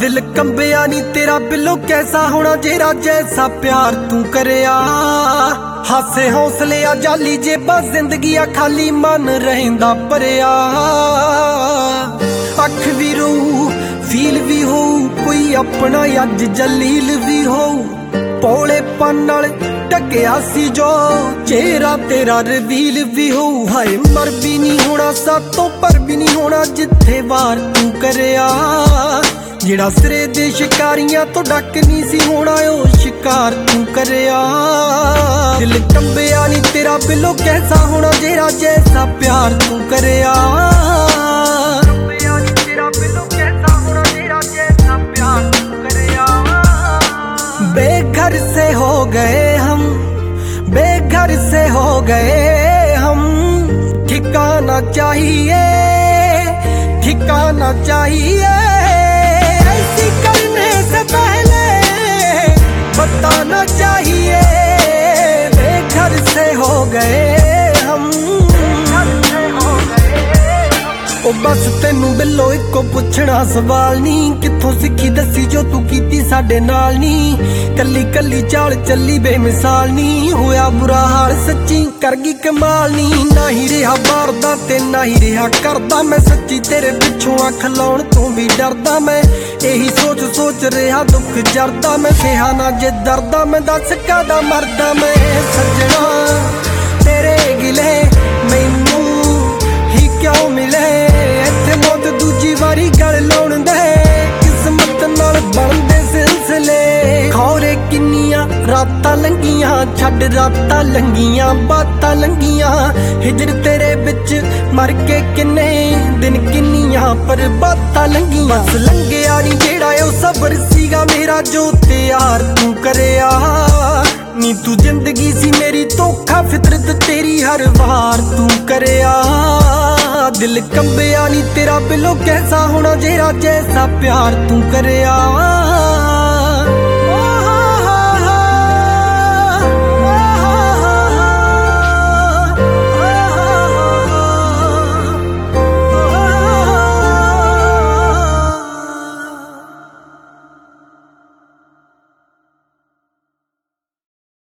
दिल कंबिया नी तेरा बिलो कैसा होना जेरा जैसा प्यार तू करया। हासे हौसले आ जाली जेबा जिंदगी आ खाली मन रहिंदा भरिया। अख भी रू फील भी हो कोई अपना अज जलील भी हो। भोलेपन नाल ढकिया सी जो चेहरा तेरा रिवील भी हो। हाय मर भी नहीं होना सातों पर भी नहीं होना जिथे वार तू करया। जेड़ा सिरे दे शिकारियां तो डक नहीं सी होना ओ शिकार तू करया। दिल कंबिया नी तेरा बिलो कैसा होना जेरा जैसा प्यार तू करया। बेघर से हो गए हम, बेघर से हो गए हम। ठिकाना चाहिए, ठिकाना चाहिए। ऐसी करने से पहले बताना चाहिए। बेघर से हो गए हम, ओ बस तेनू बिलो इको पुछना सवाल नी। किथों सिक्खी दसी जो तू कीती साडे नाल नी। कली कली चाल चली बेमिसाल नी। होया बुरा हाल सच्ची कर गई कमाल नी। ना ही रहा बारदा ते ना ही रहा करदा मैं सच्ची तेरे पिछों अख लाउण तों भी डरदा मैं। यही सोच सोच रहा दुख जरदा मैं। सेहा ना जे दरदा मैं दस कादा मरदा मैं। सजना तेरे गिले मैनू ही क्यों मिले। इत्थे मौत दूजी वारी गल लाउण दे किस्मत नाल बनदे सिलसिले। खौरे किन्नियां रातां लंघियां छड्ड रातां लंघियां बातां लंघियां। हिजर तेरे बिच मर के किन्ने दिन किन्नियां पर बातां लंघियां। बस लंघिया नी जेड़ा ओ सबर सीगा मेरा जो त्यार तू करया। नी तू जिंदगी सी मेरी धोखा फितरत तेरी हर वार तू करया। दिल कंबिया नी तेरा बिलो कैसा होना जेरा जैसा प्यार तू करया।